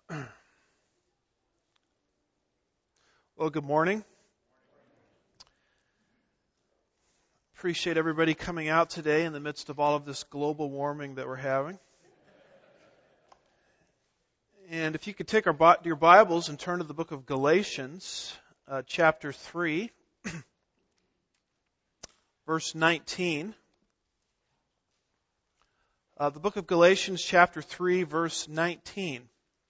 Well, good morning. Appreciate everybody coming out today in the midst of all of this global warming that we're having. And if you could take your Bibles and turn to the book of Galatians, chapter 3, verse 19. The book of Galatians, chapter 3, verse 19.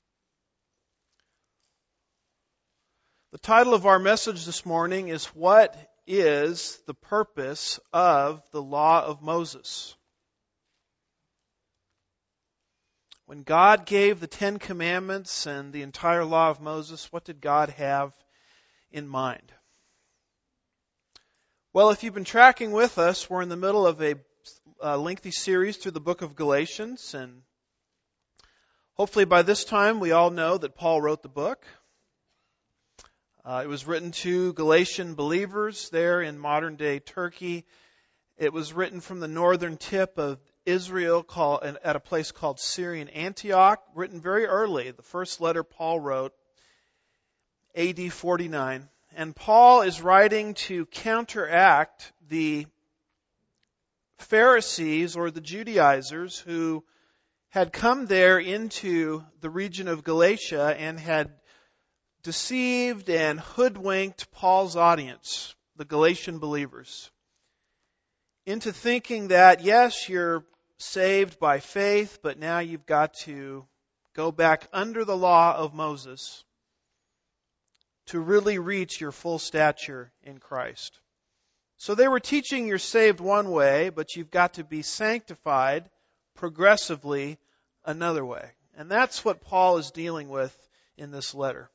The title of our message this morning is, What is the Purpose of the Law of Moses? When God gave the Ten Commandments and the entire Law of Moses, what did God have in mind? Well, if you've been tracking with us, we're in the middle of a lengthy series through the book of Galatians, and hopefully by this time we all know that Paul wrote the book. It was written to Galatian believers there in modern-day Turkey. It was written from the northern tip of Israel at a place called Syrian Antioch, written very early. The first letter Paul wrote, AD 49. And Paul is writing to counteract the Pharisees or the Judaizers who had come there into the region of Galatia and had deceived and hoodwinked Paul's audience, the Galatian believers, into thinking that, yes, you're saved by faith, but now you've got to go back under the law of Moses to really reach your full stature in Christ. So they were teaching you're saved one way, but you've got to be sanctified progressively another way. And that's what Paul is dealing with in this letter.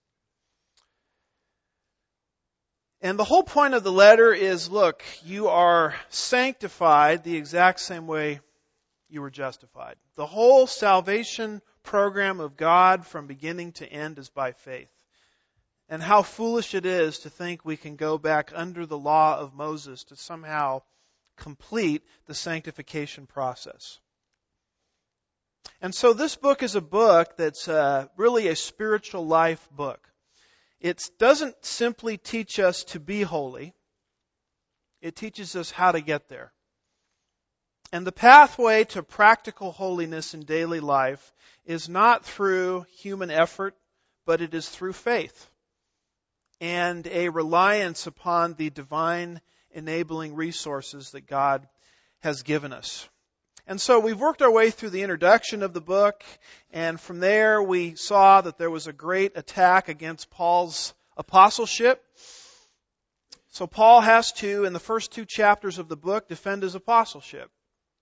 And the whole point of the letter is, look, you are sanctified the exact same way you were justified. The whole salvation program of God from beginning to end is by faith. And how foolish it is to think we can go back under the law of Moses to somehow complete the sanctification process. And so this book is a book that's really a spiritual life book. It doesn't simply teach us to be holy. It teaches us how to get there. And the pathway to practical holiness in daily life is not through human effort, but it is through faith and a reliance upon the divine enabling resources that God has given us. And so we've worked our way through the introduction of the book, and from there we saw that there was a great attack against Paul's apostleship. So Paul has to, in the first 2 chapters of the book, defend his apostleship.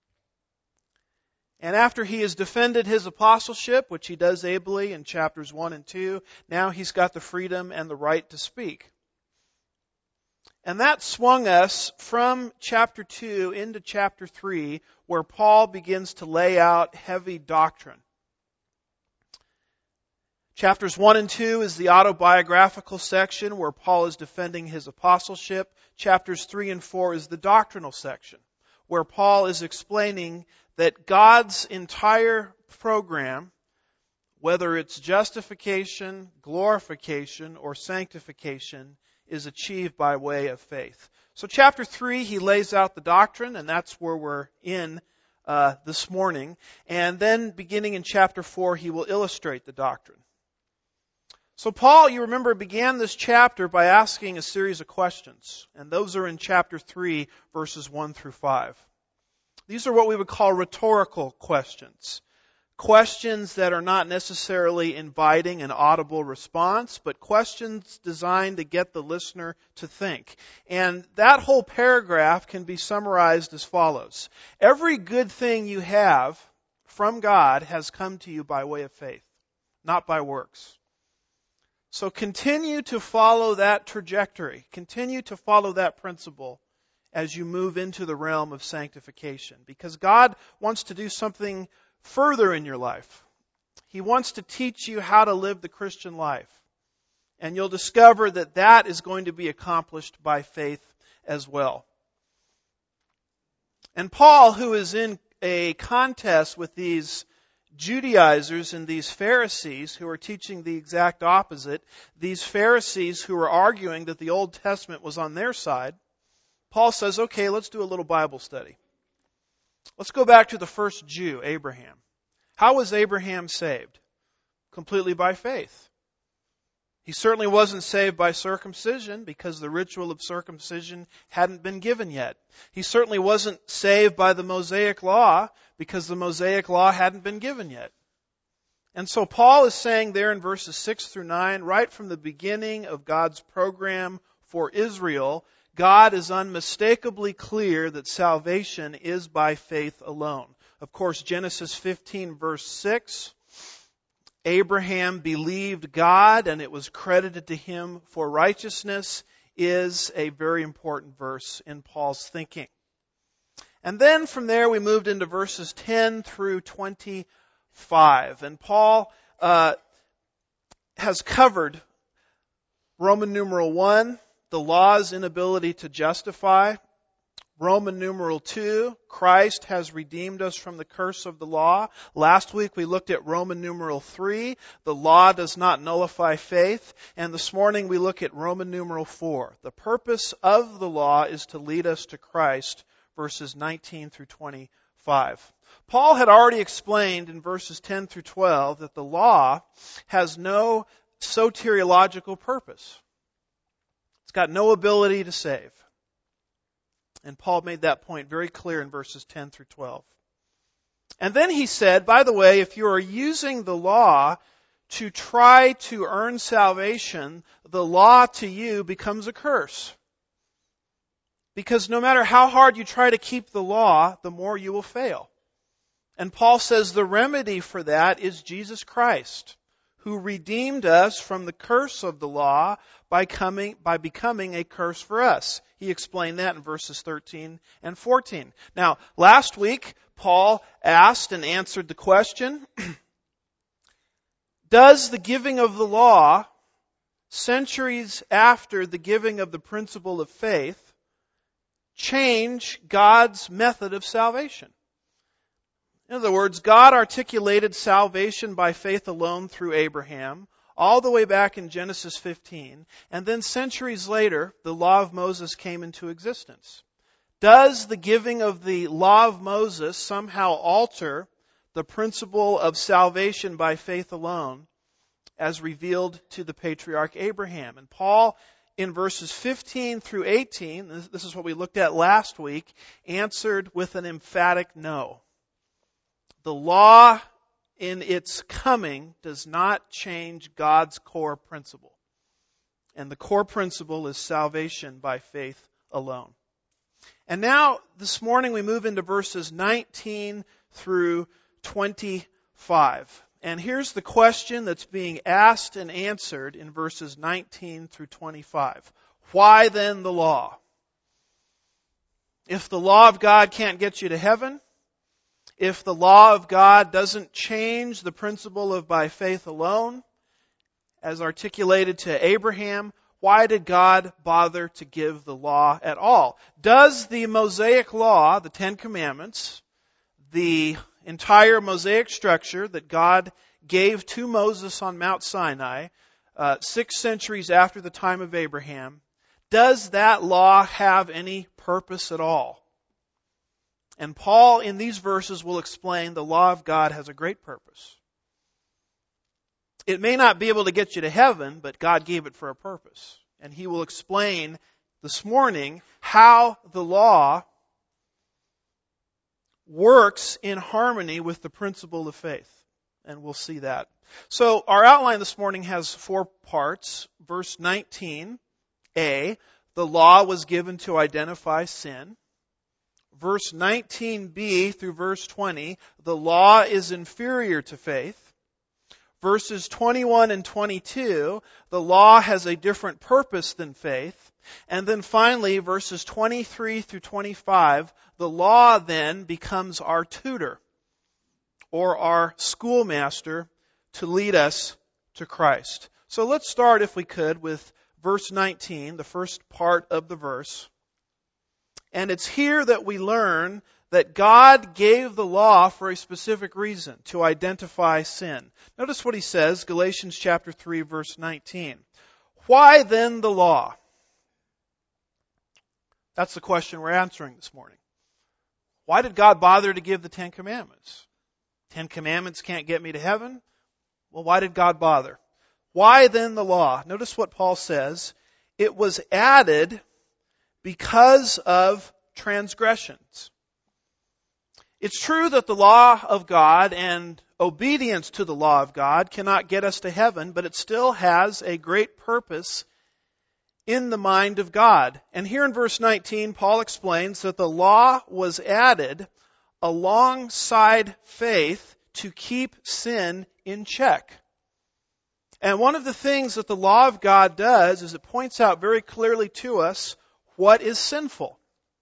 And after he has defended his apostleship, which he does ably in chapters 1 and 2, now he's got the freedom and the right to speak. And that swung us from chapter 2 into chapter 3, where Paul begins to lay out heavy doctrine. Chapters 1 and 2 is the autobiographical section where Paul is defending his apostleship. Chapters 3 and 4 is the doctrinal section, where Paul is explaining that God's entire program, whether it's justification, glorification, or sanctification, is achieved by way of faith. So chapter 3, he lays out the doctrine, and that's where we're in this morning. And then beginning in chapter 4, he will illustrate the doctrine. So Paul, you remember, began this chapter by asking a series of questions. And those are in chapter 3, verses 1 through 5. These are what we would call rhetorical questions. Questions that are not necessarily inviting an audible response, but questions designed to get the listener to think. And that whole paragraph can be summarized as follows. Every good thing you have from God has come to you by way of faith, not by works. So continue to follow that trajectory. Continue to follow that principle as you move into the realm of sanctification. Because God wants to do something further in your life. He wants to teach you how to live the Christian life. And you'll discover that that is going to be accomplished by faith as well. And Paul, who is in a contest with these Judaizers and these Pharisees who are teaching the exact opposite, these Pharisees who are arguing that the Old Testament was on their side, Paul says, okay, let's do a little Bible study. Let's go back to the first Jew, Abraham. How was Abraham saved? Completely by faith. He certainly wasn't saved by circumcision because the ritual of circumcision hadn't been given yet. He certainly wasn't saved by the Mosaic law because the Mosaic law hadn't been given yet. And so Paul is saying there in verses 6 through 9, right from the beginning of God's program for Israel, God is unmistakably clear that salvation is by faith alone. Of course, Genesis 15 verse 6, Abraham believed God and it was credited to him for righteousness, is a very important verse in Paul's thinking. And then from there we moved into verses 10 through 25. And Paul has covered Roman numeral 1, the law's inability to justify. Roman numeral 2, Christ has redeemed us from the curse of the law. Last week we looked at Roman numeral 3, the law does not nullify faith. And this morning we look at Roman numeral 4. The purpose of the law is to lead us to Christ, verses 19 through 25. Paul had already explained in verses 10 through 12 that the law has no soteriological purpose. It's got no ability to save. And Paul made that point very clear in verses 10 through 12. And then he said, by the way, if you are using the law to try to earn salvation, the law to you becomes a curse. Because no matter how hard you try to keep the law, the more you will fail. And Paul says the remedy for that is Jesus Christ, who redeemed us from the curse of the law by becoming a curse for us. He explained that in verses 13 and 14. Now, last week, Paul asked and answered the question, does the giving of the law, centuries after the giving of the principle of faith, change God's method of salvation? In other words, God articulated salvation by faith alone through Abraham, all the way back in Genesis 15, and then centuries later, the law of Moses came into existence. Does the giving of the law of Moses somehow alter the principle of salvation by faith alone as revealed to the patriarch Abraham? And Paul, in verses 15 through 18, this is what we looked at last week, answered with an emphatic no. The law in its coming does not change God's core principle. And the core principle is salvation by faith alone. And now, this morning, we move into verses 19 through 25. And here's the question that's being asked and answered in verses 19 through 25. Why then the law? If the law of God can't get you to heaven, if the law of God doesn't change the principle of by faith alone, as articulated to Abraham, why did God bother to give the law at all? Does the Mosaic law, the Ten Commandments, the entire Mosaic structure that God gave to Moses on Mount Sinai, 6 centuries after the time of Abraham, does that law have any purpose at all? And Paul, in these verses, will explain the law of God has a great purpose. It may not be able to get you to heaven, but God gave it for a purpose. And he will explain this morning how the law works in harmony with the principle of faith. And we'll see that. So our outline this morning has 4 parts. Verse 19, A, the law was given to identify sin. Verse 19b through verse 20, the law is inferior to faith. Verses 21 and 22, the law has a different purpose than faith. And then finally, verses 23 through 25, the law then becomes our tutor or our schoolmaster to lead us to Christ. So let's start, if we could, with verse 19, the first part of the verse. And it's here that we learn that God gave the law for a specific reason, to identify sin. Notice what he says, Galatians chapter 3, verse 19. Why then the law? That's the question we're answering this morning. Why did God bother to give the Ten Commandments? 10 Commandments can't get me to heaven? Well, why did God bother? Why then the law? Notice what Paul says. It was added because of transgressions. It's true that the law of God and obedience to the law of God cannot get us to heaven, but it still has a great purpose in the mind of God. And here in verse 19, Paul explains that the law was added alongside faith to keep sin in check. And one of the things that the law of God does is it points out very clearly to us what is sinful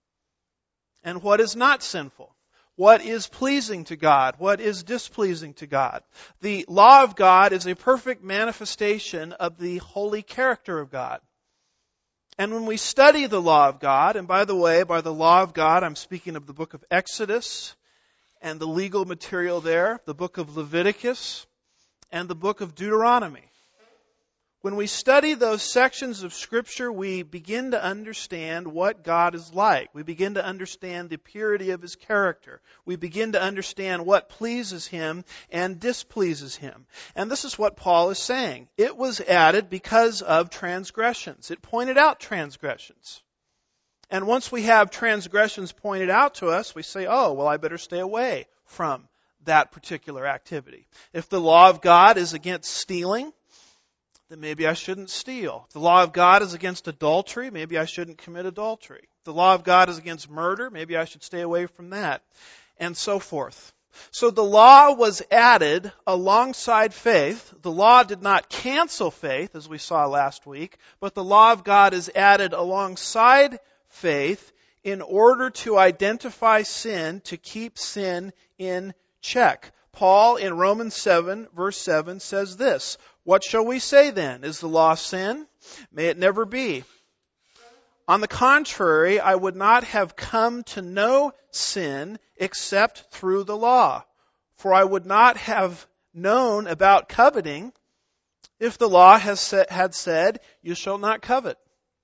and what is not sinful. What is pleasing to God? What is displeasing to God? The law of God is a perfect manifestation of the holy character of God. And when we study the law of God, and by the way, by the law of God, I'm speaking of the book of Exodus and the legal material there, the book of Leviticus, and the book of Deuteronomy. When we study those sections of Scripture, we begin to understand what God is like. We begin to understand the purity of His character. We begin to understand what pleases Him and displeases Him. And this is what Paul is saying. It was added because of transgressions. It pointed out transgressions. And once we have transgressions pointed out to us, we say, oh, well, I better stay away from that particular activity. If the law of God is against stealing, then maybe I shouldn't steal. If the law of God is against adultery, maybe I shouldn't commit adultery. If the law of God is against murder, maybe I should stay away from that, and so forth. So the law was added alongside faith. The law did not cancel faith, as we saw last week, but the law of God is added alongside faith in order to identify sin, to keep sin in check. Paul in Romans 7, verse 7 says this, "What shall we say then? Is the law sin? May it never be. On the contrary, I would not have come to know sin except through the law. For I would not have known about coveting if the law had said, you shall not covet."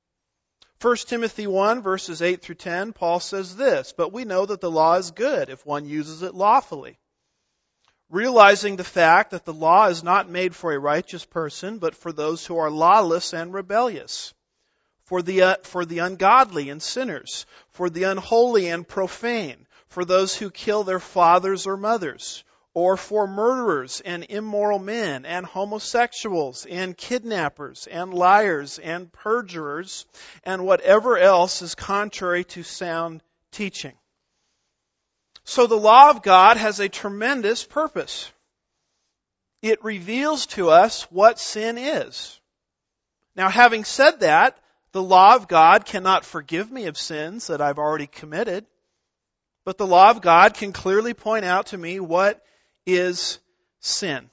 1 Timothy 1, verses 8 through 10, Paul says this, "But we know that the law is good if one uses it lawfully, realizing the fact that the law is not made for a righteous person, but for those who are lawless and rebellious, for the ungodly and sinners, for the unholy and profane, for those who kill their fathers or mothers, or for murderers and immoral men, and homosexuals, and kidnappers, and liars, and perjurers, and whatever else is contrary to sound teaching." So the law of God has a tremendous purpose. It reveals to us what sin is. Now, having said that, the law of God cannot forgive me of sins that I've already committed, but the law of God can clearly point out to me what is sin.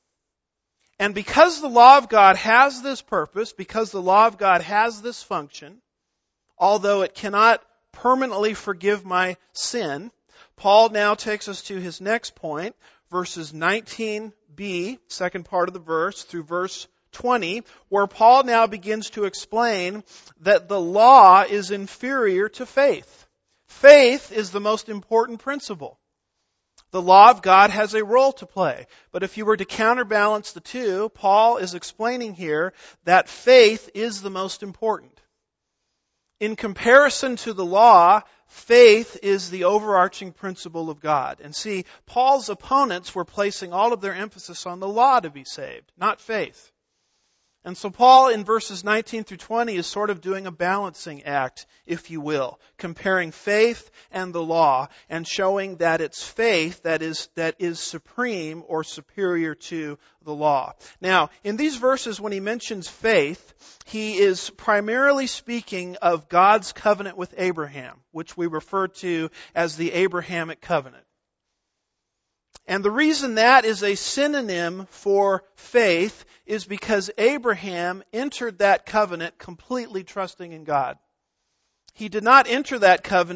And because the law of God has this purpose, because the law of God has this function, although it cannot permanently forgive my sin, Paul now takes us to his next point, verses 19b, second part of the verse, through verse 20, where Paul now begins to explain that the law is inferior to faith. Faith is the most important principle. The law of God has a role to play. But if you were to counterbalance the two, Paul is explaining here that faith is the most important. In comparison to the law, faith is the overarching principle of God. And see, Paul's opponents were placing all of their emphasis on the law to be saved, not faith. And so Paul in verses 19 through 20 is sort of doing a balancing act, if you will, comparing faith and the law and showing that it's faith that is supreme or superior to the law. Now, in these verses when he mentions faith, he is primarily speaking of God's covenant with Abraham, which we refer to as the Abrahamic covenant. And the reason that is a synonym for faith is because Abraham entered that covenant completely trusting in God. He did not enter that covenant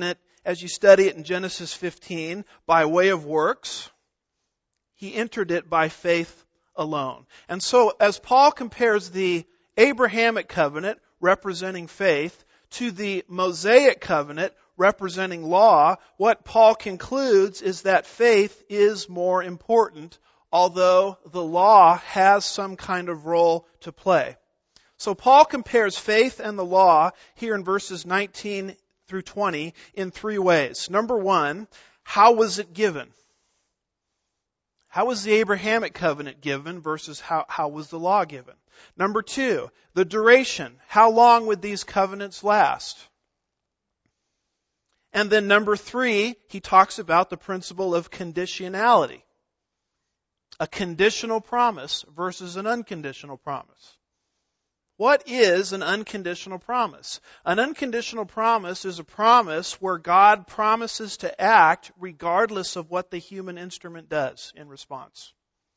as you study it in Genesis 15, by way of works. He entered it by faith alone. And so as Paul compares the Abrahamic covenant, representing faith, to the Mosaic covenant, representing law, what Paul concludes is that faith is more important, although the law has some kind of role to play. So Paul compares faith and the law here in verses 19 through 20 in three ways. Number one, how was it given? How was the Abrahamic covenant given versus how was the law given? Number two, the duration. How long would these covenants last? And then number three, he talks about the principle of conditionality. A conditional promise versus an unconditional promise. What is an unconditional promise? An unconditional promise is a promise where God promises to act regardless of what the human instrument does in response.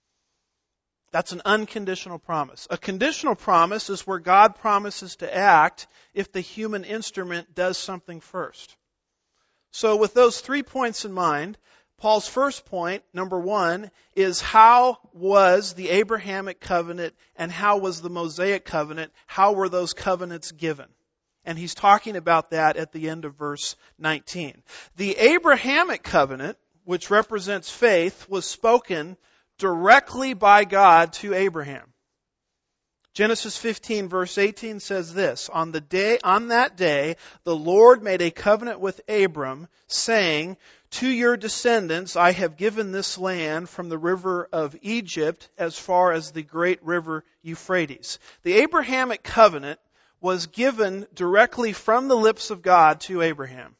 That's an unconditional promise. A conditional promise is where God promises to act if the human instrument does something first. So with those 3 points in mind, Paul's first point, number one, is how was the Abrahamic covenant and how was the Mosaic covenant, how were those covenants given? And he's talking about that at the end of verse 19. The Abrahamic covenant, which represents faith, was spoken directly by God to Abraham. Genesis 15 verse 18 says this, on that day, the Lord made a covenant with Abram, saying, to your descendants I have given this land from the river of Egypt as far as the great river Euphrates. The Abrahamic covenant was given directly from the lips of God to Abraham.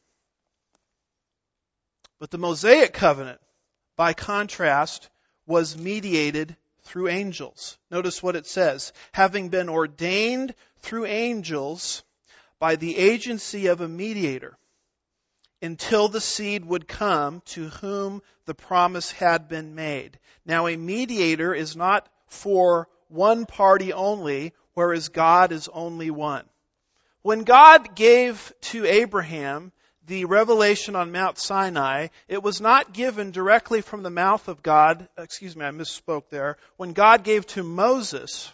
But the Mosaic covenant, by contrast, was mediated through angels. Notice what it says. Having been ordained through angels by the agency of a mediator, until the seed would come to whom the promise had been made. Now a mediator is not for one party only, whereas God is only one. When God gave to Abraham the revelation on Mount Sinai, it was not given directly from the mouth of God. I misspoke there. When God gave to Moses,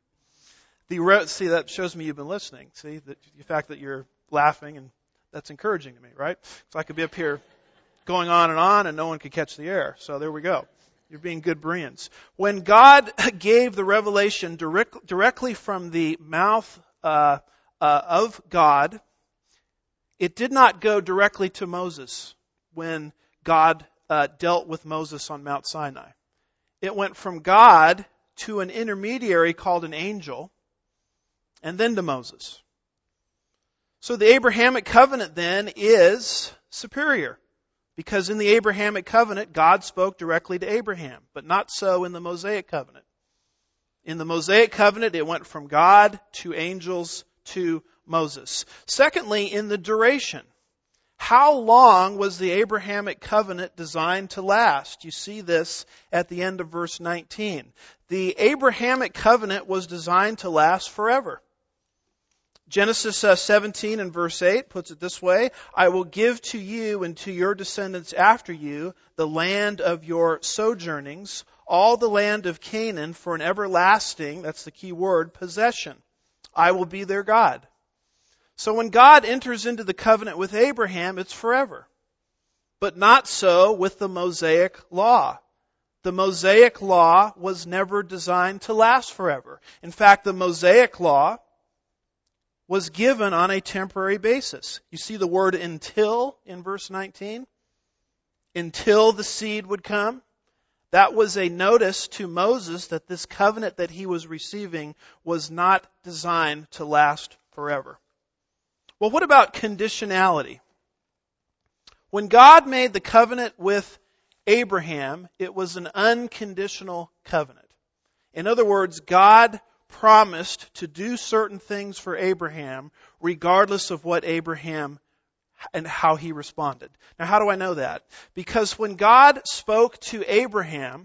see, that shows me you've been listening. See, the fact that you're laughing, and that's encouraging to me, right? So I could be up here going on and no one could catch the air. So there we go. You're being good Bereans. When God gave the revelation directly from the mouth of God, it did not go directly to Moses when God dealt with Moses on Mount Sinai. It went from God to an intermediary called an angel, and then to Moses. So the Abrahamic covenant then is superior, because in the Abrahamic covenant, God spoke directly to Abraham, but not so in the Mosaic covenant. In the Mosaic covenant, it went from God to angels to Moses. Secondly, in the duration. How long was the Abrahamic covenant designed to last? You see this at the end of verse 19. The Abrahamic covenant was designed to last forever. Genesis 17 and verse 8 puts it this way, I will give to you and to your descendants after you the land of your sojournings, all the land of Canaan for an everlasting, that's the key word, possession. I will be their God. So when God enters into the covenant with Abraham, it's forever. But not so with the Mosaic law. The Mosaic law was never designed to last forever. In fact, the Mosaic law was given on a temporary basis. You see the word until in verse 19? Until the seed would come. That was a notice to Moses that this covenant that he was receiving was not designed to last forever. Well, what about conditionality? When God made the covenant with Abraham, it was an unconditional covenant. In other words, God promised to do certain things for Abraham regardless of what Abraham and how he responded. Now, how do I know that? Because when God spoke to Abraham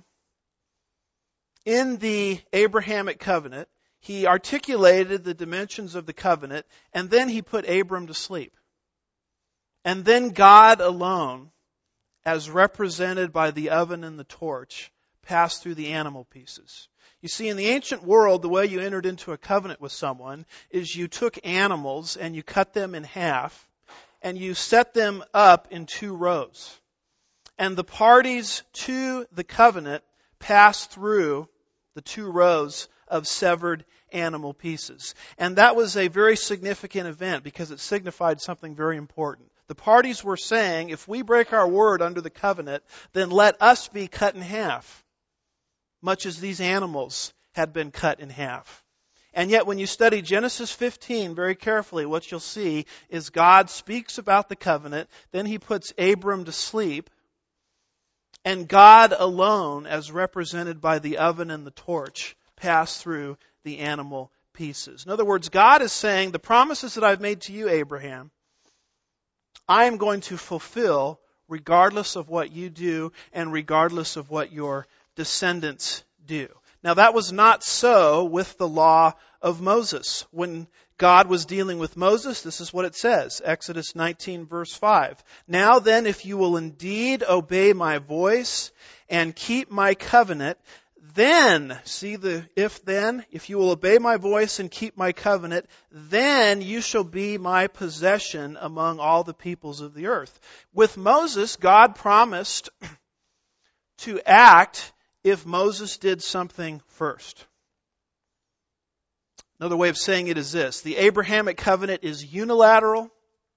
in the Abrahamic covenant, he articulated the dimensions of the covenant, and then he put Abram to sleep. and then God alone, as represented by the oven and the torch, passed through the animal pieces. You see, in the ancient world, the way you entered into a covenant with someone is you took animals and you cut them in half and you set them up in 2 rows. And the parties to the covenant passed through the 2 rows of severed animal pieces. And that was a very significant event because it signified something very important. The parties were saying, if we break our word under the covenant, then let us be cut in half, much as these animals had been cut in half. And yet when you study Genesis 15 very carefully, what you'll see is God speaks about the covenant, then He puts Abram to sleep, and God alone, as represented by the oven and the torch, passed through the animal pieces. In other words, God is saying, the promises that I've made to you, Abraham, I am going to fulfill regardless of what you do and regardless of what your descendants do. Now that was not so with the law of Moses. When God was dealing with Moses, this is what it says, Exodus 19 verse 5. Now then, if you will indeed obey my voice and keep my covenant, then, see the if then, if you will obey my voice and keep my covenant, then you shall be my possession among all the peoples of the earth. With Moses, God promised to act if Moses did something first. Another way of saying it is this: the Abrahamic covenant is unilateral,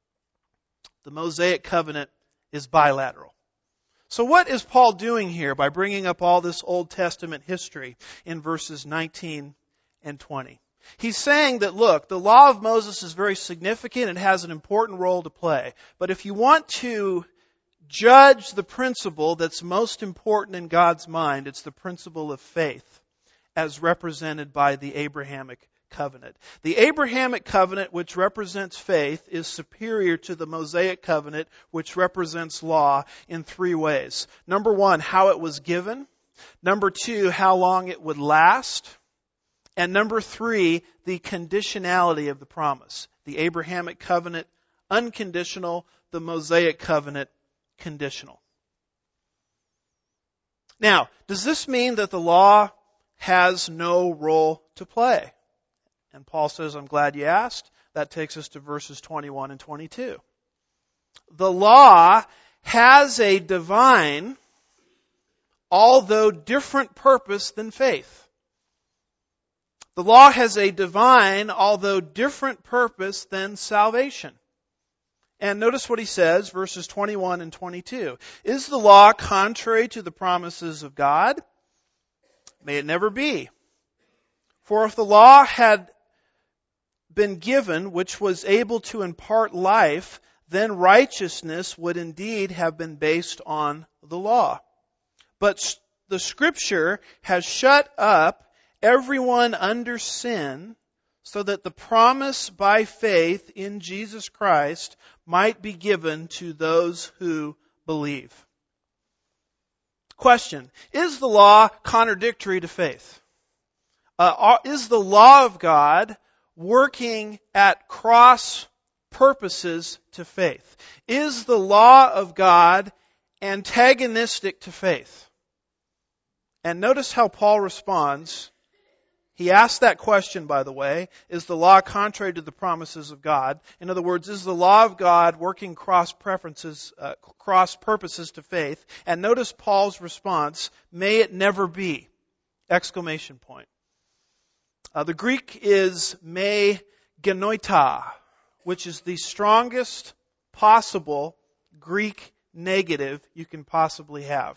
the Mosaic covenant is bilateral. So what is Paul doing here by bringing up all this Old Testament history in verses 19 and 20? He's saying that, look, the law of Moses is very significant and has an important role to play. But if you want to judge the principle that's most important in God's mind, it's the principle of faith as represented by the Abrahamic covenant. The Abrahamic covenant, which represents faith, is superior to the Mosaic covenant, which represents law, in 3 ways. Number 1, how it was given. Number 2, how long it would last. And number 3, the conditionality of the promise. The Abrahamic covenant, unconditional. The Mosaic covenant, conditional. Now, does this mean that the law has no role to play? And Paul says, I'm glad you asked. That takes us to verses 21 and 22. The law has a divine, although different purpose than faith. The law has a divine, although different purpose than salvation. And notice what he says, verses 21 and 22. Is the law contrary to the promises of God? May it never be. For if the law had been given, which was able to impart life, then righteousness would indeed have been based on the law. But the Scripture has shut up everyone under sin, so that the promise by faith in Jesus Christ might be given to those who believe. Question: is the law contradictory to faith? Is the law of God working at cross purposes to faith? Is the law of God antagonistic to faith? And notice how Paul responds. He asked that question, by the way, is the law contrary to the promises of God? In other words, is the law of God working cross purposes to faith? And notice Paul's response, may it never be! Exclamation point. The Greek is me genoita, which is the strongest possible Greek negative you can possibly have.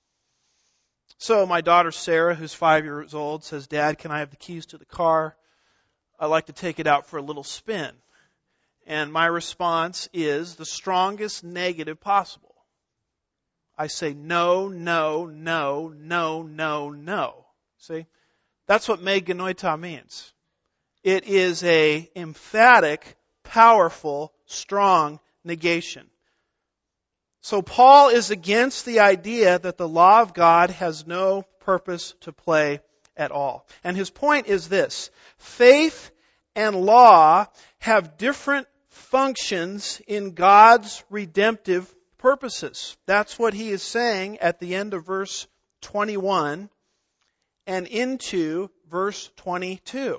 So my daughter Sarah, who's 5 years old, says, Dad, can I have the keys to the car? I'd like to take it out for a little spin. And my response is the strongest negative possible. I say no, no, no, no, no, no. See? That's what me genoita means. It is a emphatic, powerful, strong negation. So Paul is against the idea that the law of God has no purpose to play at all. And his point is this: faith and law have different functions in God's redemptive purposes. That's what he is saying at the end of verse 21 and into verse 22.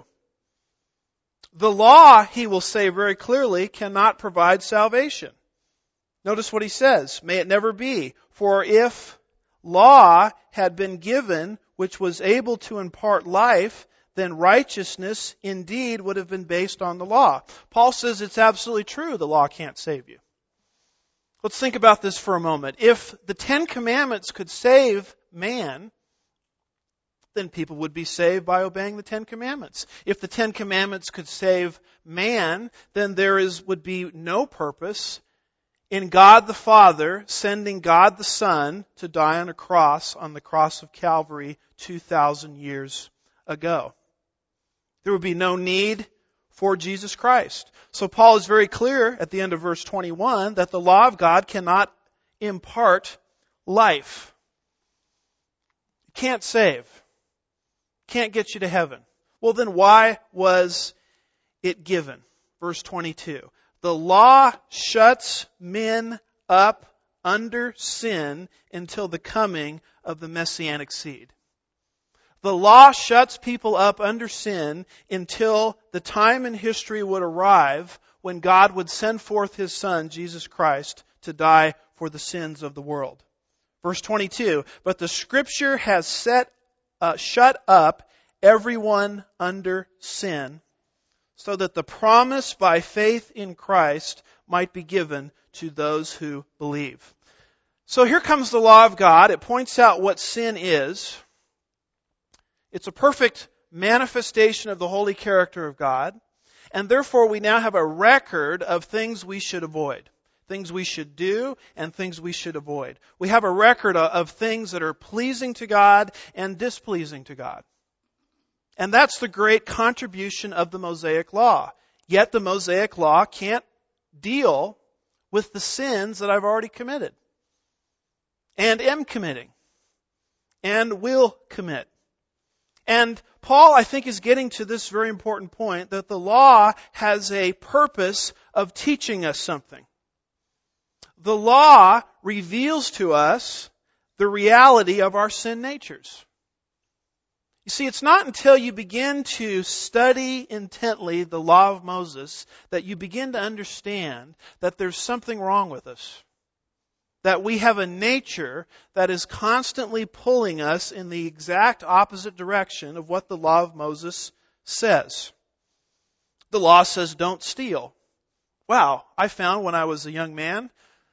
The law, he will say very clearly, cannot provide salvation. Notice what he says, may it never be. For if law had been given, which was able to impart life, then righteousness indeed would have been based on the law. Paul says it's absolutely true the law can't save you. Let's think about this for a moment. If the Ten Commandments could save man, then people would be saved by obeying the Ten Commandments. If the Ten Commandments could save man, then there would be no purpose in God the Father sending God the Son to die on the cross of Calvary 2,000 years ago. There would be no need for Jesus Christ. So Paul is very clear at the end of verse 21 that the law of God cannot impart life. It can't save. Can't get you to heaven. Well, then why was it given? Verse 22. The law shuts men up under sin until the coming of the Messianic seed. The law shuts people up under sin until the time in history would arrive when God would send forth His Son, Jesus Christ, to die for the sins of the world. Verse 22, but the Scripture has shut up everyone under sin, so that the promise by faith in Christ might be given to those who believe. So here comes the law of God. It points out what sin is. It's a perfect manifestation of the holy character of God. And therefore we now have a record of things we should avoid. Things we should do and things we should avoid. We have a record of things that are pleasing to God and displeasing to God. And that's the great contribution of the Mosaic Law. Yet the Mosaic Law can't deal with the sins that I've already committed and am committing and will commit. And Paul, I think, is getting to this very important point that the law has a purpose of teaching us something. The law reveals to us the reality of our sin natures. You see, it's not until you begin to study intently the law of Moses that you begin to understand that there's something wrong with us. That we have a nature that is constantly pulling us in the exact opposite direction of what the law of Moses says. The law says don't steal. Wow, I found when I was a young man,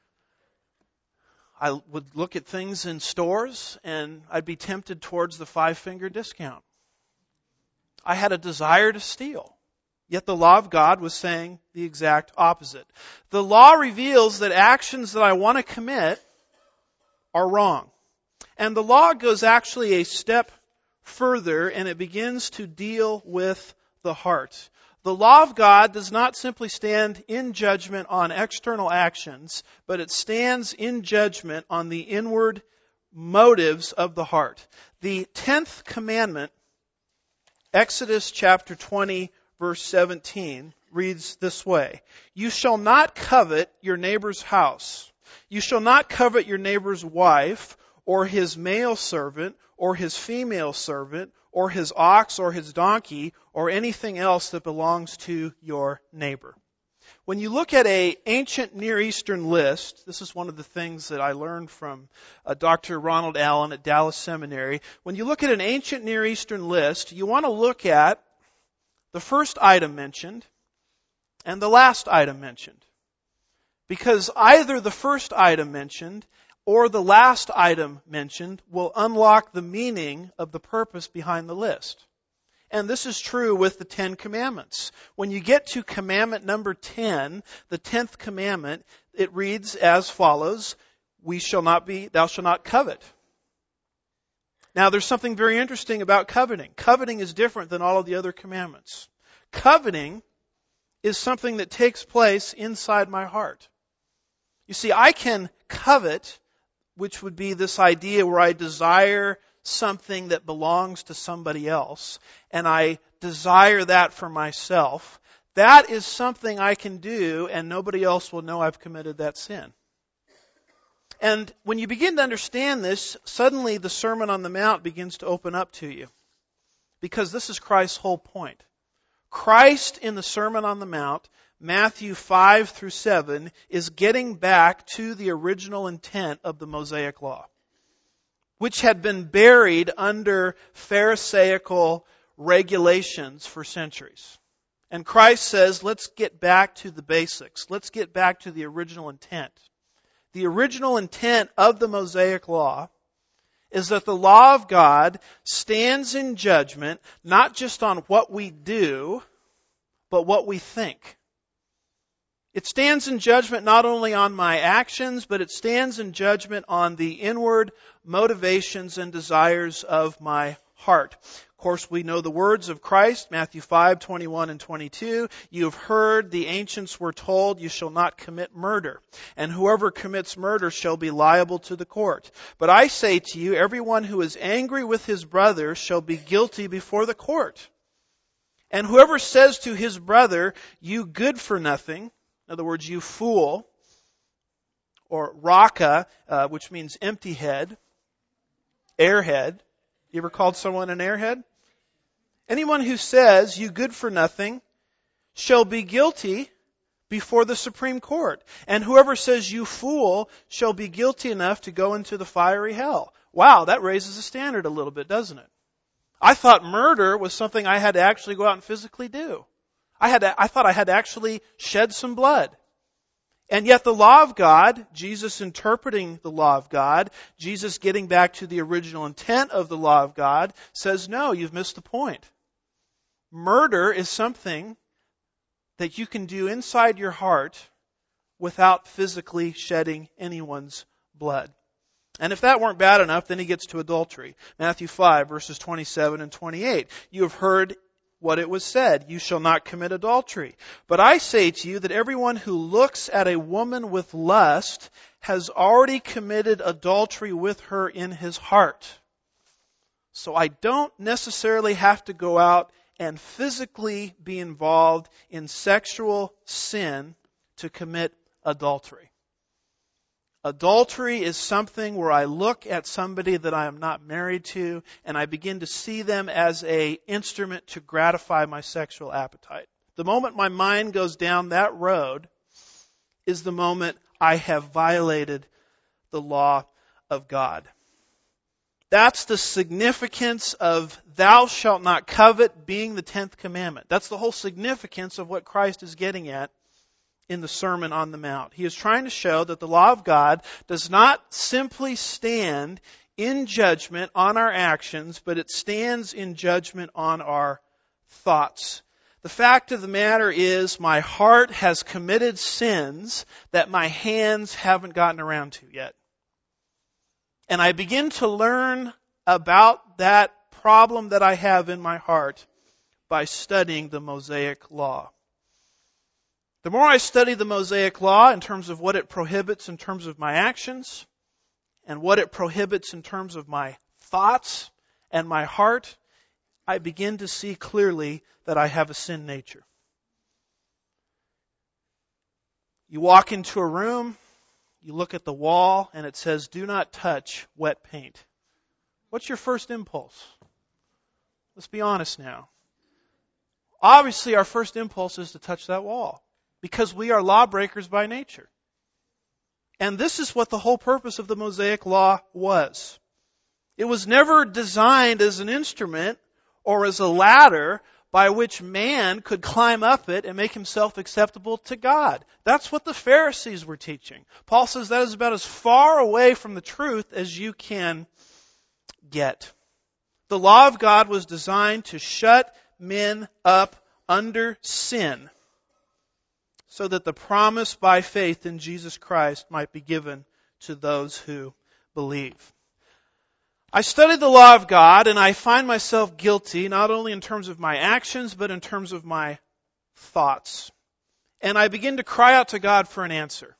I would look at things in stores and I'd be tempted towards the 5-finger discount. I had a desire to steal. Yet the law of God was saying the exact opposite. The law reveals that actions that I want to commit are wrong. And the law goes actually a step further and it begins to deal with the heart. The law of God does not simply stand in judgment on external actions, but it stands in judgment on the inward motives of the heart. The 10th commandment, Exodus chapter 20, verse 17, reads this way. You shall not covet your neighbor's house. You shall not covet your neighbor's wife, or his male servant, or his female servant, or his ox, or his donkey, or anything else that belongs to your neighbor. When you look at an ancient Near Eastern list, this is one of the things that I learned from Dr. Ronald Allen at Dallas Seminary. When you look at an ancient Near Eastern list, you want to look at the first item mentioned and the last item mentioned. Because either the first item mentioned or the last item mentioned will unlock the meaning of the purpose behind the list. And this is true with the 10 Commandments. When you get to commandment number 10, the 10th commandment, it reads as follows, thou shalt not covet. Now there's something very interesting about coveting. Coveting is different than all of the other commandments. Coveting is something that takes place inside my heart. You see, I can covet, which would be this idea where I desire something that belongs to somebody else, and I desire that for myself. that is something I can do and nobody else will know I've committed that sin. And when you begin to understand this, suddenly the Sermon on the Mount begins to open up to you. Because this is Christ's whole point. Christ in the Sermon on the Mount, Matthew 5 through 7, is getting back to the original intent of the Mosaic Law, which had been buried under Pharisaical regulations for centuries. And Christ says, let's get back to the basics. Let's get back to the original intent. The original intent of the Mosaic Law is that the law of God stands in judgment not just on what we do, but what we think. It stands in judgment not only on my actions, but it stands in judgment on the inward motivations and desires of my heart. Of course, we know the words of Christ, Matthew 5:21 and 22. You have heard the ancients were told, you shall not commit murder, and whoever commits murder shall be liable to the court. But I say to you, everyone who is angry with his brother shall be guilty before the court. And whoever says to his brother, you good for nothing, in other words, you fool, or raka, which means empty head, airhead. You ever called someone an airhead? Anyone who says, you good for nothing, shall be guilty before the Supreme Court. And whoever says, you fool, shall be guilty enough to go into the fiery hell. Wow, that raises the standard a little bit, doesn't it? I thought murder was something I had to actually go out and physically do. I thought I had to actually shed some blood. And yet the law of God, Jesus interpreting the law of God, Jesus getting back to the original intent of the law of God, says, no, you've missed the point. Murder is something that you can do inside your heart without physically shedding anyone's blood. And if that weren't bad enough, then he gets to adultery. Matthew 5, verses 27 and 28. You have heard what it was said, you shall not commit adultery. But I say to you that everyone who looks at a woman with lust has already committed adultery with her in his heart. So I don't necessarily have to go out and physically be involved in sexual sin to commit adultery. Adultery is something where I look at somebody that I am not married to and I begin to see them as an instrument to gratify my sexual appetite. The moment my mind goes down that road is the moment I have violated the law of God. That's the significance of thou shalt not covet being the 10th commandment. That's the whole significance of what Christ is getting at in the Sermon on the Mount. He is trying to show that the law of God does not simply stand in judgment on our actions, but it stands in judgment on our thoughts. The fact of the matter is my heart has committed sins that my hands haven't gotten around to yet. And I begin to learn about that problem that I have in my heart by studying the Mosaic Law. The more I study the Mosaic Law in terms of what it prohibits in terms of my actions and what it prohibits in terms of my thoughts and my heart, I begin to see clearly that I have a sin nature. You walk into a room, you look at the wall, and it says, do not touch wet paint. What's your first impulse? Let's be honest now. Obviously, our first impulse is to touch that wall, because we are lawbreakers by nature. And this is what the whole purpose of the Mosaic Law was. It was never designed as an instrument or as a ladder by which man could climb up it and make himself acceptable to God. That's what the Pharisees were teaching. Paul says that is about as far away from the truth as you can get. The law of God was designed to shut men up under sin, so that the promise by faith in Jesus Christ might be given to those who believe. I study the law of God and I find myself guilty not only in terms of my actions but in terms of my thoughts. And I begin to cry out to God for an answer.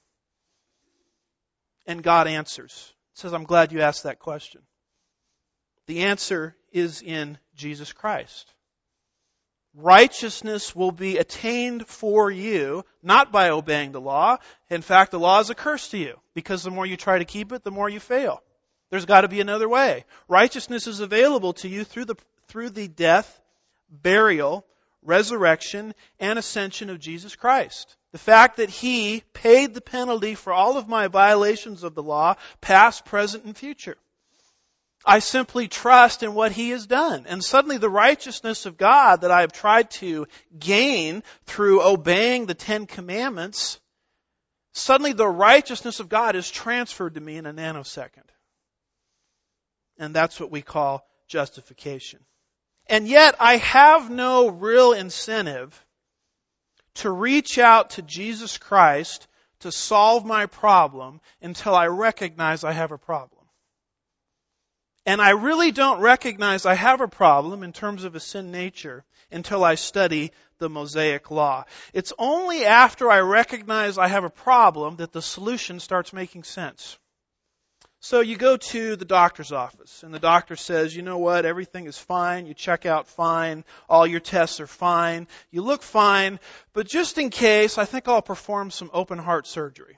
And God answers. He says, I'm glad you asked that question. The answer is in Jesus Christ. righteousness will be attained for you, not by obeying the law. In fact, the law is a curse to you, because the more you try to keep it, the more you fail. There's got to be another way. Righteousness is available to you through the death, burial, resurrection, and ascension of Jesus Christ. The fact that He paid the penalty for all of my violations of the law, past, present, and future. I simply trust in what He has done. And suddenly the righteousness of God that I have tried to gain through obeying the 10 Commandments, suddenly the righteousness of God is transferred to me in a nanosecond. And that's what we call justification. And yet I have no real incentive to reach out to Jesus Christ to solve my problem until I recognize I have a problem. And I really don't recognize I have a problem in terms of a sin nature until I study the Mosaic Law. It's only after I recognize I have a problem that the solution starts making sense. So you go to the doctor's office, and the doctor says, you know what, everything is fine, you check out fine, all your tests are fine, you look fine, but just in case, I think I'll perform some open heart surgery.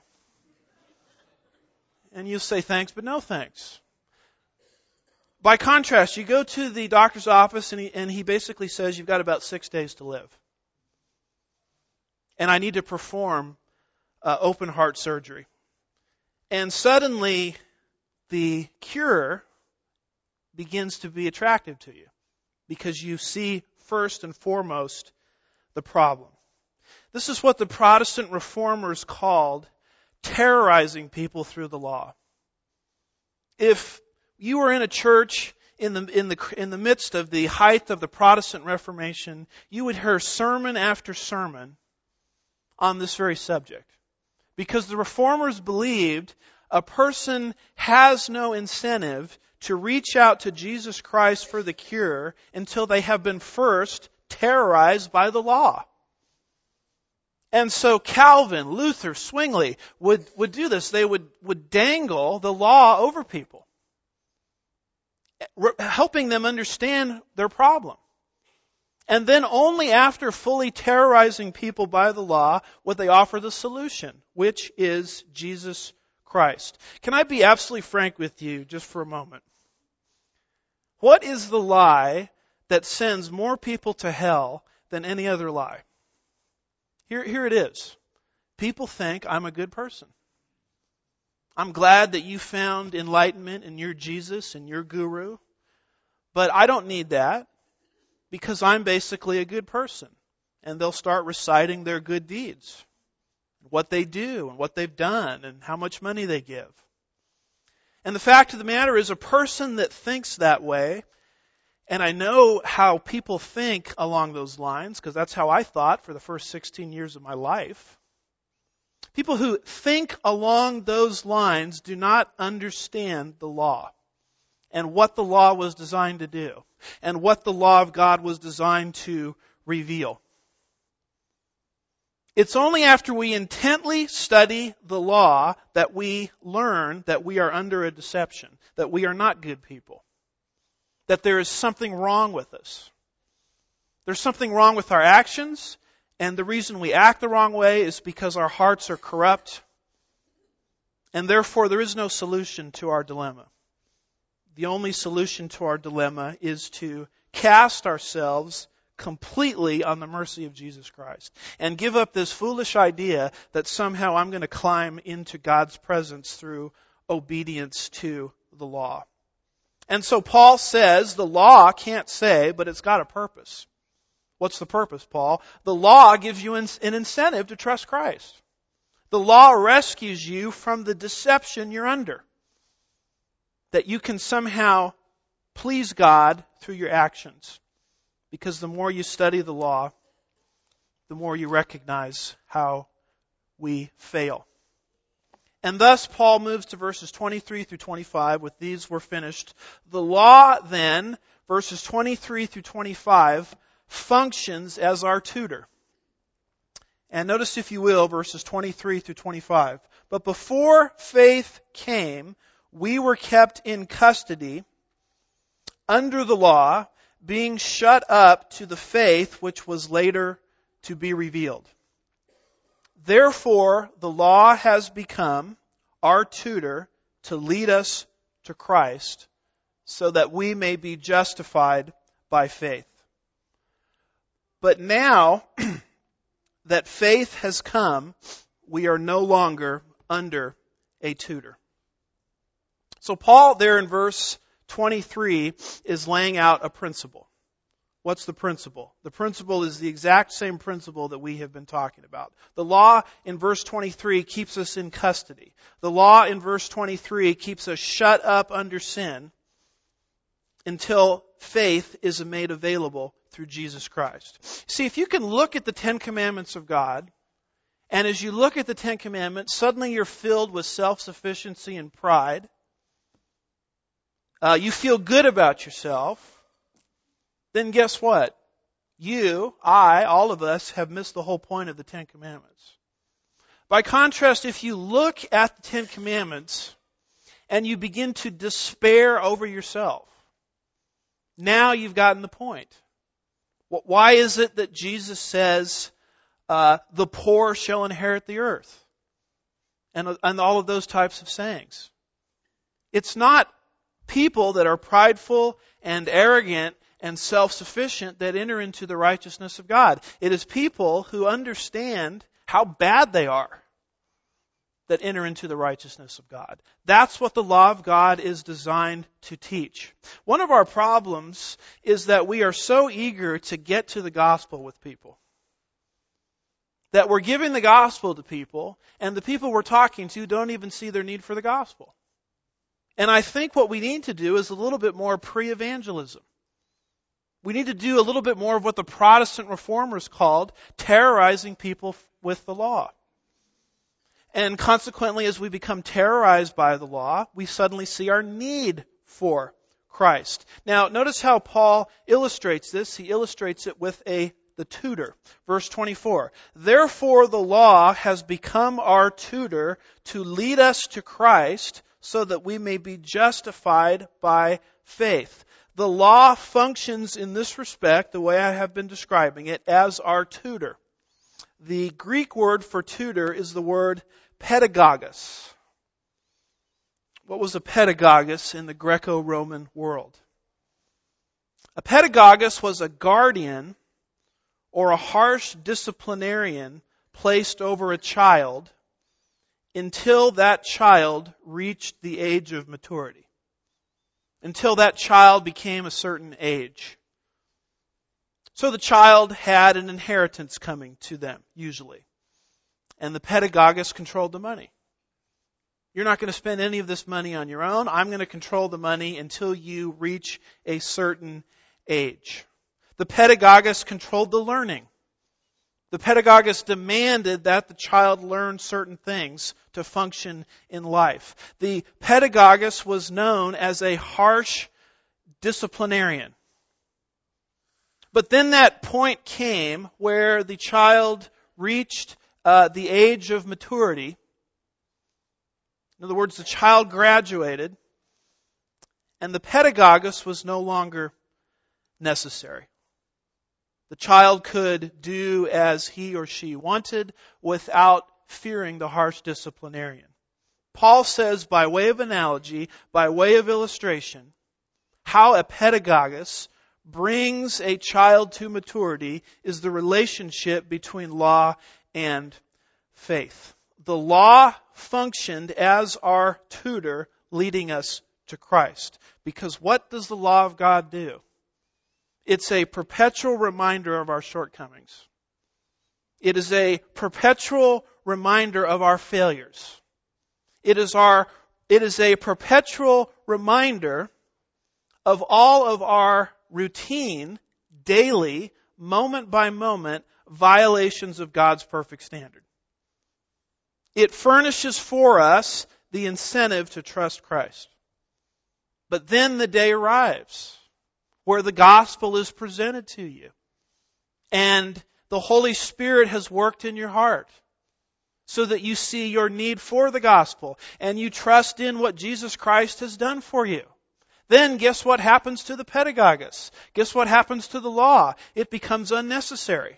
And you say thanks, but no thanks. By contrast, you go to the doctor's office and he basically says you've got about 6 days to live. And I need to perform open heart surgery. And suddenly the cure begins to be attractive to you because you see first and foremost the problem. This is what the Protestant reformers called terrorizing people through the law. If you were in a church in the midst of the height of the Protestant Reformation, you would hear sermon after sermon on this very subject. Because the reformers believed a person has no incentive to reach out to Jesus Christ for the cure until they have been first terrorized by the law. And so Calvin, Luther, Zwingli would do this. They would dangle the law over people, helping them understand their problem. And then only after fully terrorizing people by the law would they offer the solution, which is Jesus Christ. Can I be absolutely frank with you just for a moment? What is the lie that sends more people to hell than any other lie? Here it is. People think I'm a good person. I'm glad that you found enlightenment in your Jesus and your guru, but I don't need that because I'm basically a good person. And they'll start reciting their good deeds, what they do and what they've done and how much money they give. And the fact of the matter is, a person that thinks that way, and I know how people think along those lines because that's how I thought for the first 16 years of my life. People who think along those lines do not understand the law and what the law was designed to do and what the law of God was designed to reveal. It's only after we intently study the law that we learn that we are under a deception, that we are not good people, that there is something wrong with us. There's something wrong with our actions, and the reason we act the wrong way is because our hearts are corrupt, and therefore there is no solution to our dilemma. The only solution to our dilemma is to cast ourselves completely on the mercy of Jesus Christ and give up this foolish idea that somehow I'm going to climb into God's presence through obedience to the law. And so Paul says the law can't say, but it's got a purpose. What's the purpose, Paul? The law gives you an incentive to trust Christ. The law rescues you from the deception you're under, that you can somehow please God through your actions. Because the more you study the law, the more you recognize how we fail. And thus, Paul moves to verses 23 through 25. With these, we're finished. The law, then, verses 23 through 25, functions as our tutor. And notice, if you will, verses 23 through 25. But before faith came, we were kept in custody under the law, being shut up to the faith which was later to be revealed. Therefore, the law has become our tutor to lead us to Christ, so that we may be justified by faith. But now that faith has come, we are no longer under a tutor. So Paul there in verse 23 is laying out a principle. What's the principle? The principle is the exact same principle that we have been talking about. The law in verse 23 keeps us in custody. The law in verse 23 keeps us shut up under sin until faith is made available through Jesus Christ. See, if you can look at the Ten Commandments of God, and as you look at the Ten Commandments, suddenly you're filled with self-sufficiency and pride. You feel good about yourself. Then guess what? You, I, all of us have missed the whole point of the Ten Commandments. By contrast, if you look at the Ten Commandments and you begin to despair over yourself, now you've gotten the point. Why is it that Jesus says, the poor shall inherit the earth? And all of those types of sayings. It's not people that are prideful and arrogant and self-sufficient that enter into the righteousness of God. It is people who understand how bad they are that enter into the righteousness of God. That's what the law of God is designed to teach. One of our problems is that we are so eager to get to the gospel with people. That we're giving the gospel to people, and the people we're talking to don't even see their need for the gospel. And I think what we need to do is a little bit more pre-evangelism. We need to do a little bit more of what the Protestant reformers called terrorizing people with the law. And consequently, as we become terrorized by the law, we suddenly see our need for Christ. Now, notice how Paul illustrates this. He illustrates it with the tutor. Verse 24. Therefore, the law has become our tutor to lead us to Christ, so that we may be justified by faith. The law functions in this respect, the way I have been describing it, as our tutor. The Greek word for tutor is the word pedagogos. What was a pedagogos in the Greco-Roman world? A pedagogos was a guardian or a harsh disciplinarian placed over a child until that child reached the age of maturity. Until that child became a certain age. So the child had an inheritance coming to them, usually. And the pedagogos controlled the money. You're not going to spend any of this money on your own. I'm going to control the money until you reach a certain age. The pedagogos controlled the learning. The pedagogos demanded that the child learn certain things to function in life. The pedagogos was known as a harsh disciplinarian. But then that point came where the child reached the age of maturity. In other words, the child graduated, and the pedagogos was no longer necessary. The child could do as he or she wanted without fearing the harsh disciplinarian. Paul says, by way of analogy, by way of illustration, how a pedagogos brings a child to maturity is the relationship between law and faith. The law functioned as our tutor, leading us to Christ. Because what does the law of God do? It's a perpetual reminder of our shortcomings. It is a perpetual reminder of our failures. It is a perpetual reminder of all of our routine, daily, moment by moment violations of God's perfect standard. It furnishes for us the incentive to trust Christ. But then the day arrives where the gospel is presented to you. And the Holy Spirit has worked in your heart so that you see your need for the gospel and you trust in what Jesus Christ has done for you. then guess what happens to the pedagogos? Guess what happens to the law? It becomes unnecessary.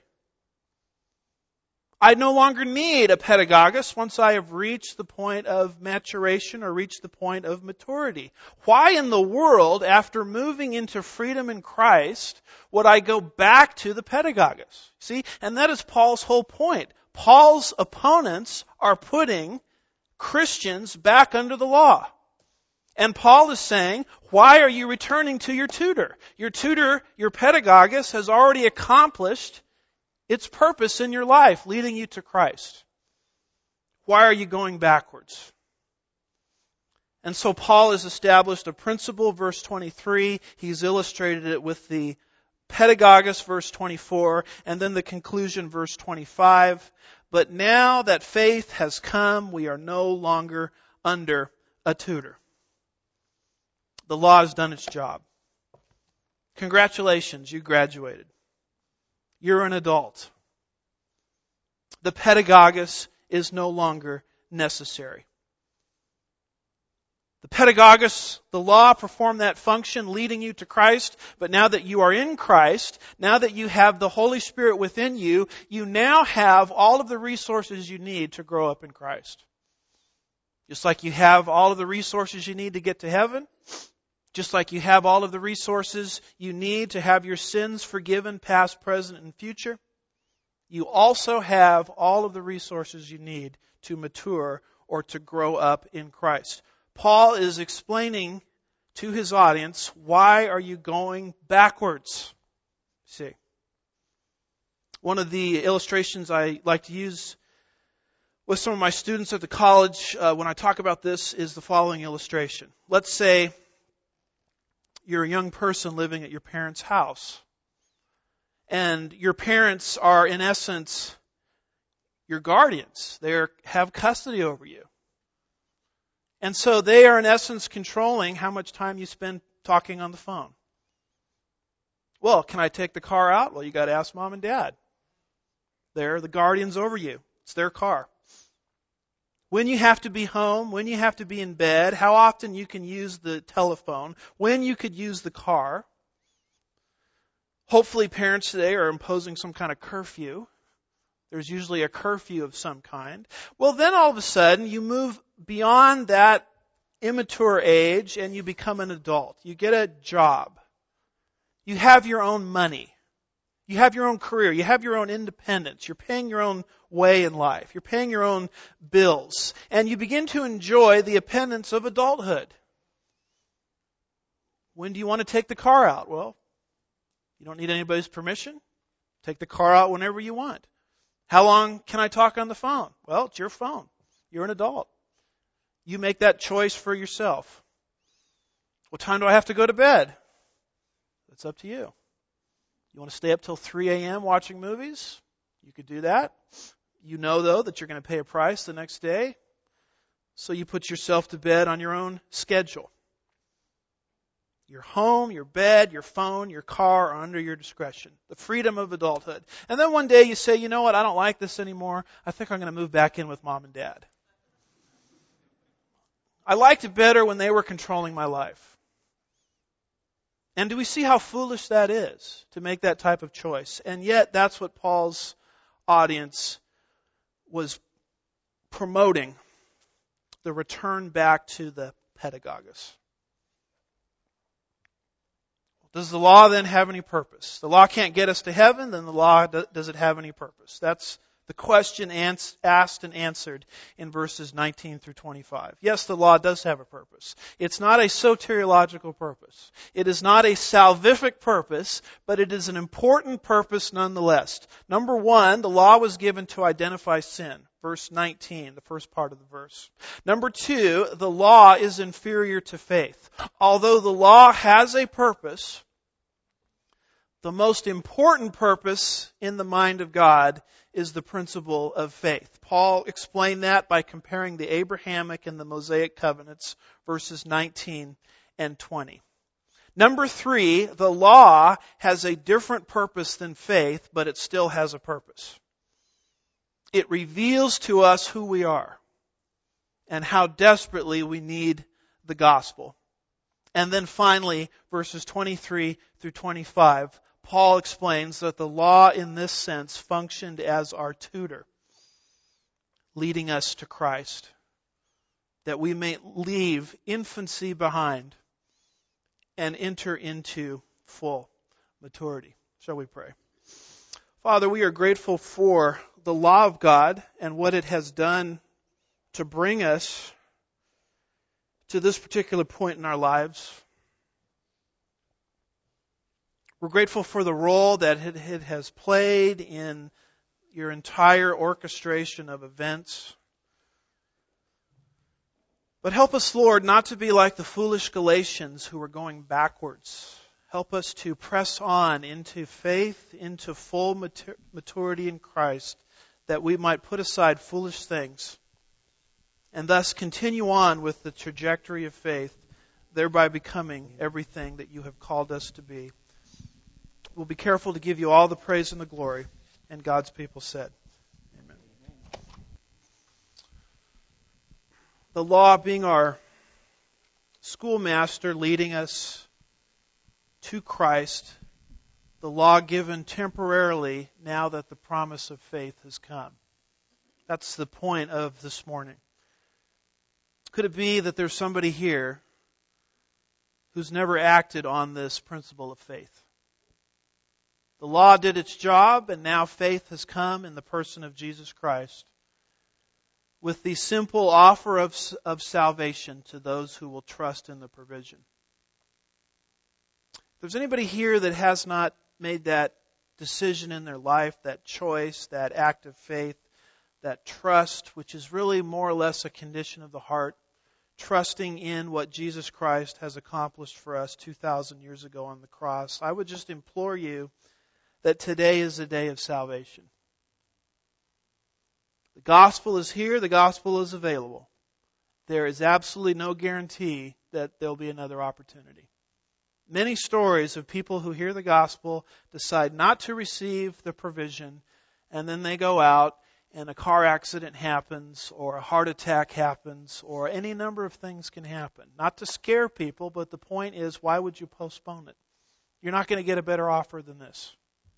I no longer need a pedagogos once I have reached the point of maturation or reached the point of maturity. Why in the world, after moving into freedom in Christ, would I go back to the pedagogos? See, and that is Paul's whole point. Paul's opponents are putting Christians back under the law. And Paul is saying, why are you returning to your tutor? Your tutor, your pedagogos, has already accomplished its purpose in your life, leading you to Christ. Why are you going backwards? And so Paul has established a principle, verse 23. He's illustrated it with the pedagogos, verse 24, and then the conclusion, verse 25. But now that faith has come, we are no longer under a tutor. The law has done its job. Congratulations, you graduated. You're an adult. The pedagogos is no longer necessary. The pedagogos, the law, performed that function leading you to Christ, but now that you are in Christ, now that you have the Holy Spirit within you, you now have all of the resources you need to grow up in Christ. Just like you have all of the resources you need to get to heaven, just like you have all of the resources you need to have your sins forgiven, past, present, and future, you also have all of the resources you need to mature or to grow up in Christ. Paul is explaining to his audience, why are you going backwards? See, one of the illustrations I like to use with some of my students at the college when I talk about this is the following illustration. Let's say you're a young person living at your parents' house. And your parents are, in essence, your guardians. They have custody over you. And so they are, in essence, controlling how much time you spend talking on the phone. Well, can I take the car out? Well, you got to ask mom and dad. They're the guardians over you. It's their car. When you have to be home, when you have to be in bed, how often you can use the telephone, when you could use the car. Hopefully parents today are imposing some kind of curfew. There's usually a curfew of some kind. Well, then all of a sudden you move beyond that immature age and you become an adult. You get a job. You have your own money. You have your own career. You have your own independence. You're paying your own way in life. You're paying your own bills. And you begin to enjoy the appendants of adulthood. When do you want to take the car out? Well, you don't need anybody's permission. Take the car out whenever you want. How long can I talk on the phone? Well, it's your phone. You're an adult. You make that choice for yourself. What time do I have to go to bed? It's up to you. You want to stay up till 3 a.m. watching movies? You could do that. You know, though, that you're going to pay a price the next day. So you put yourself to bed on your own schedule. Your home, your bed, your phone, your car are under your discretion. The freedom of adulthood. And then one day you say, you know what, I don't like this anymore. I think I'm going to move back in with mom and dad. I liked it better when they were controlling my life. And do we see how foolish that is to make that type of choice? And yet that's what Paul's audience was promoting, the return back to the pedagogos. Does the law then have any purpose? The law can't get us to heaven, then the law, does it have any purpose? That's the question asked and answered in verses 19 through 25. Yes, the law does have a purpose. It's not a soteriological purpose. It is not a salvific purpose, but it is an important purpose nonetheless. Number one, the law was given to identify sin. Verse 19, the first part of the verse. Number two, the law is inferior to faith. Although the law has a purpose, the most important purpose in the mind of God is the principle of faith. Paul explained that by comparing the Abrahamic and the Mosaic covenants, verses 19 and 20. Number three, the law has a different purpose than faith, but it still has a purpose. It reveals to us who we are and how desperately we need the gospel. And then finally, verses 23 through 25, Paul explains that the law in this sense functioned as our tutor, leading us to Christ, that we may leave infancy behind and enter into full maturity. Shall we pray? Father, we are grateful for the law of God and what it has done to bring us to this particular point in our lives. We're grateful for the role that it has played in your entire orchestration of events. But help us, Lord, not to be like the foolish Galatians who were going backwards. Help us to press on into faith, into full maturity in Christ, that we might put aside foolish things and thus continue on with the trajectory of faith, thereby becoming everything that you have called us to be. We'll be careful to give you all the praise and the glory. And God's people said, amen. The law being our schoolmaster, leading us to Christ, the law given temporarily now that the promise of faith has come. That's the point of this morning. Could it be that there's somebody here who's never acted on this principle of faith? The law did its job, and now faith has come in the person of Jesus Christ with the simple offer of salvation to those who will trust in the provision. If there's anybody here that has not made that decision in their life, that choice, that act of faith, that trust, which is really more or less a condition of the heart, trusting in what Jesus Christ has accomplished for us 2,000 years ago on the cross, I would just implore you that today is a day of salvation. The gospel is here. The gospel is available. There is absolutely no guarantee that there'll be another opportunity. Many stories of people who hear the gospel, decide not to receive the provision, and then they go out and a car accident happens, or a heart attack happens, or any number of things can happen. Not to scare people, but the point is, why would you postpone it? You're not going to get a better offer than this.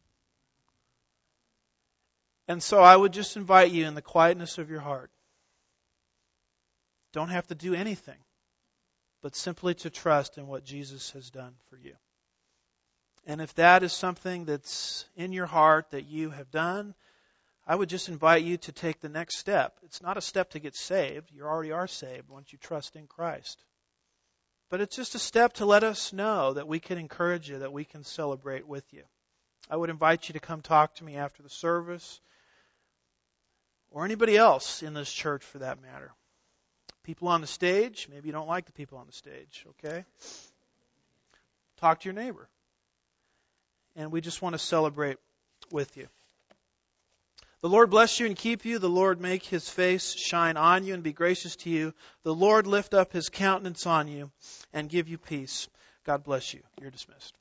And so I would just invite you in the quietness of your heart. Don't have to do anything, but simply to trust in what Jesus has done for you. And if that is something that's in your heart that you have done, I would just invite you to take the next step. It's not a step to get saved. You already are saved once you trust in Christ. But it's just a step to let us know that we can encourage you, that we can celebrate with you. I would invite you to come talk to me after the service, or anybody else in this church for that matter. People on the stage, maybe you don't like the people on the stage, okay? Talk to your neighbor. And we just want to celebrate with you. The Lord bless you and keep you. The Lord make His face shine on you and be gracious to you. The Lord lift up His countenance on you and give you peace. God bless you. You're dismissed.